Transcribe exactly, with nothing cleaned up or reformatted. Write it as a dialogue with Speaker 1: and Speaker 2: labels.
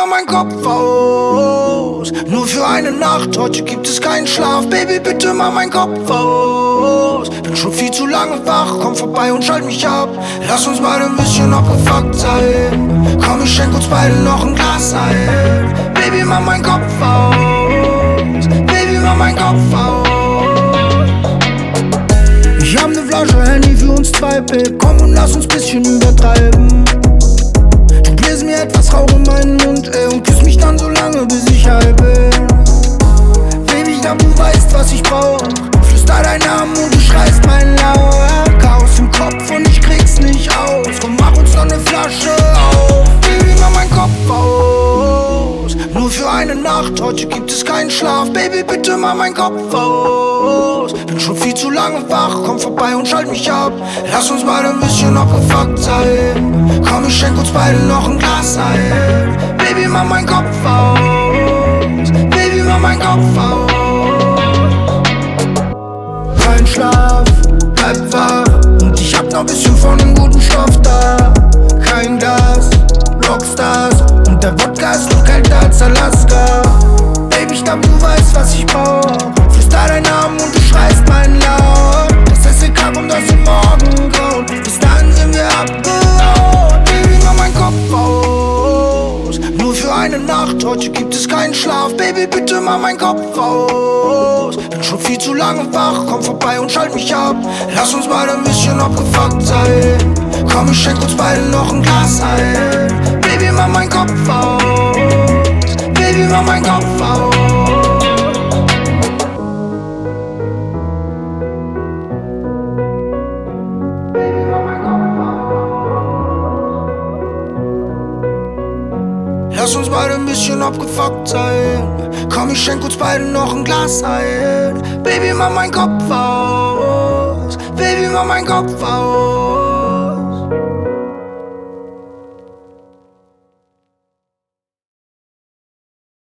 Speaker 1: mach meinen Kopf aus. Nur für eine Nacht, heute gibt es keinen Schlaf. Baby, bitte mach meinen Kopf aus. Bin schon viel zu lange wach, komm vorbei und schalt mich ab. Lass uns beide ein bisschen abgefuckt sein. Komm, ich schenk uns beide noch ein Glas ein. Baby, mach meinen Kopf aus. Baby, mach meinen Kopf aus. Ich hab ne Flasche Handy für uns zwei, Babe. Komm und lass uns bisschen übertreiben. Du bläst mir etwas Rauch in meinen Mund, ey, und küsst mich dann so lange, bis ich heil bin. Baby, ich glaub, du weißt, was ich brauch. Flüster deinen Namen und du schreist meinen Lauer. Chaos im Kopf und ich krieg's nicht aus. Komm, mach uns noch ne Flasche auf. Baby, mach meinen Kopf aus. Nur für eine Nacht, heute gibt es keinen Schlaf. Baby, bitte mach meinen Kopf aus. Bin schon viel zu lange wach, komm vorbei und schalt mich ab. Lass uns beide ein bisschen abgefuckt sein. Komm, ich schenk uns beide noch ein Glas ein. Baby, mach meinen Kopf aus. Baby, mach meinen Kopf aus. Kein Schlaf, bleib wach. Und ich hab noch ein bisschen von dem guten Stoff da. Kein Gas, Rockstars. Und der Wodka ist noch kälter als Alaska. Baby, ich glaub, du weißt, was ich brauch. Flüster deinen Namen und du schreist meinen Laut. Das S E K kommt aus dem Morgengrauen. Bis dahin sind wir abgehauen. Baby, mach meinen Kopf aus. Nur für eine Nacht, heute gibt es keinen Schlaf. Baby, bitte mach meinen Kopf aus. Bin schon viel zu lange wach, komm vorbei und schalt mich ab. Lass uns beide ein bisschen abgefuckt sein. Komm, ich schenk uns beide noch ein Glas ein. Baby, mach meinen Kopf aus. Baby, mach meinen Kopf aus. Lass uns beide ein bisschen abgefuckt sein. Komm, ich schenk uns beide noch ein Glas ein. Baby, mach meinen Kopf aus. Baby, mach meinen Kopf aus.